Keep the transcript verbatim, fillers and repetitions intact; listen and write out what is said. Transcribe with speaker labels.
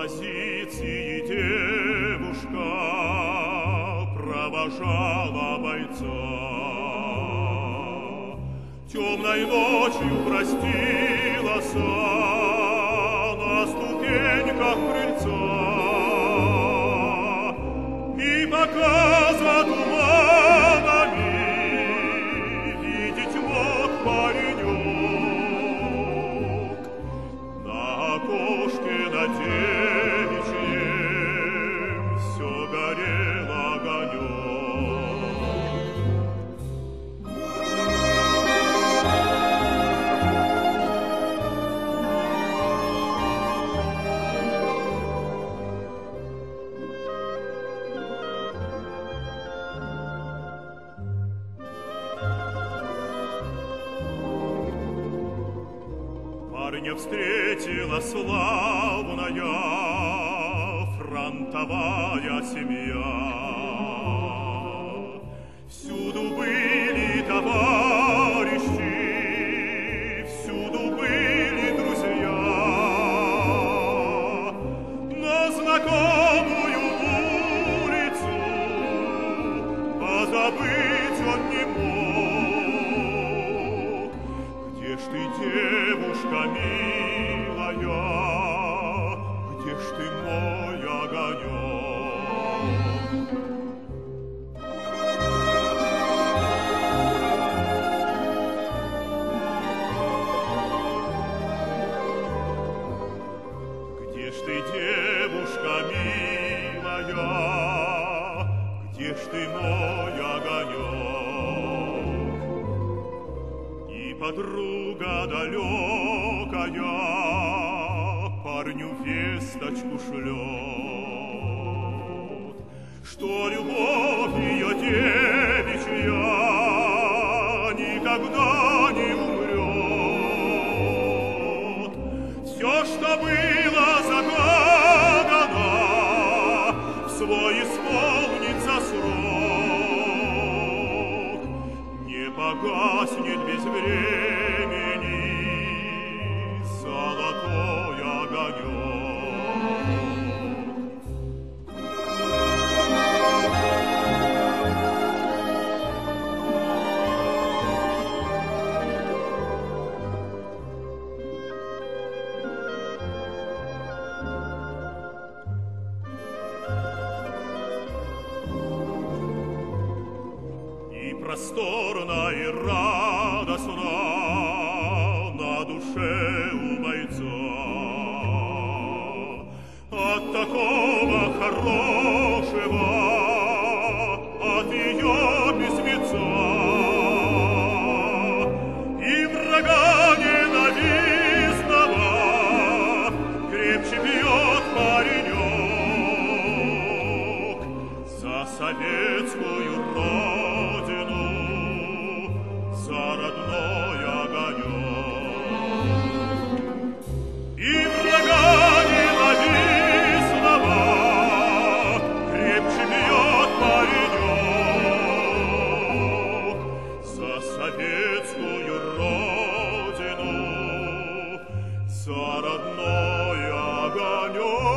Speaker 1: позиции девушка провожала бойца. Темной ночью простилась на ступеньках крыльца, и пока за туманами видеть мог паренек, на окошке на девичьем все горел огонек. Парня встретила славная фронтовая семья. Всюду были товарищи, всюду были друзья, но знакомую улицу позабыть он не мог. Где ж ты, девушка милая, где ж ты, мой огонек? Где ж ты, девушка милая, где ж ты, мой огонек? И подруга далекая парню весточку шлет, что любовь ее девичья никогда не умрет. Все, что было загадано, в свой исполнится срок, не погаснет без времени золотой огонек. И просторно, и радостно на душе у бойца от такого хорошего, от ее письмеца. И врага ненавистного крепче бьет паренек за советскую родину, за родной огонек. И врага ненавистного крепче бьет паренек за советскую родину, за родной огонек.